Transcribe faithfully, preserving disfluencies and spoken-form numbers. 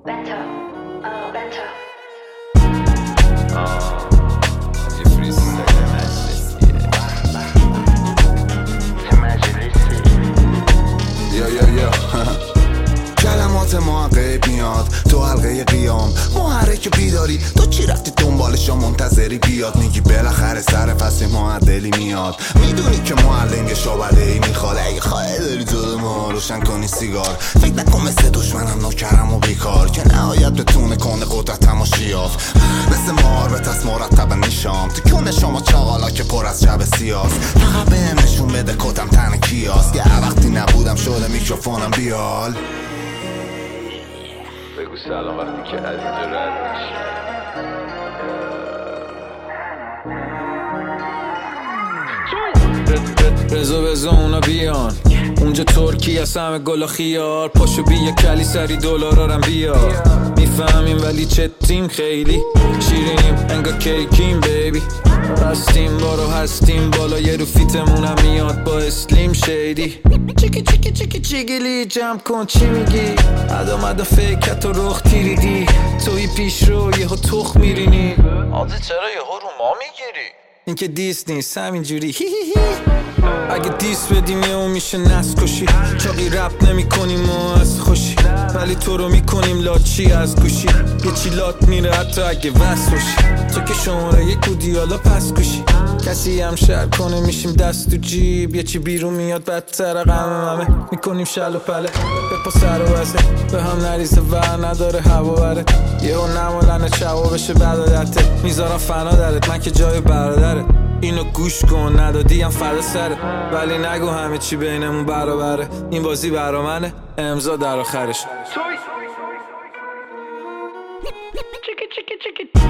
Better, oh better. آه یه فریستایل مجلسیه چه مجلسی یا یا یا کلمات ما غیب میاد تو حلقه قیام محرک بیداری تو چی رفتی دنبالش منتظری بیاد میگی بالاخره سر فصل معدلی میاد میدونی که معلنگ شعبده ای میخواد اگه خواهی داری تو ما روشن کنی سیگار فکر نکن مثل دشمنم نوکرم و بیکار که نهایت بتونه کنه قدرت تماشیاف مثل مار به تست مرتب نیشام تو کونه شما چاقالا که پر از جب سیاست فقط بهم نشون بده کتم تن کیاست یه وقتی نبودم شده میکروفونم بیال بگو سلام وقتی که از اینجا رد میشی رزا بزا اونا بیان اونجا ترکی از همه گل و خیار پاشو بیا کلی سری دلارارم بیار میفهمیم ولی چتیم خیلی شیرینیم انگار کیکیم بیبی هستیم بارو هستیم بالا یه رو فیتمونم میاد با اسلیم شیدی چیکی چیکی چیکی چیگیلی جمع کن چی میگی ادا مدا فکت و رخ تیریدی توی پیش رو یه ها تخ میرینی آزی چرا یه ها رو ما میگیری این که دیس نیست همینجوری هی هی هی اگه دیس بدیم یه اون میشه نست کشی چاقی رپ نمی کنیم و از خوشی ولی تو رو میکنیم لاچی از گوشی یه چی لات میره حتی اگه وست باشی تو که شماره یک بودی حالا پس گوشی کسی هم شر کنه میشیم دست تو جیب یه چی بیرون میاد بدتر غم همه میکنیم شل و پله بپا سر و وزه به هم نریزه ور نداره هوا بره یه اون نمالنه چوا بشه بدادته میذارم فنا درت من که جای برادره اینو گوش کن ندادیم فردا سره ولی نگو همه چی بینمون برابره این بازی برا منه امضا در آخرش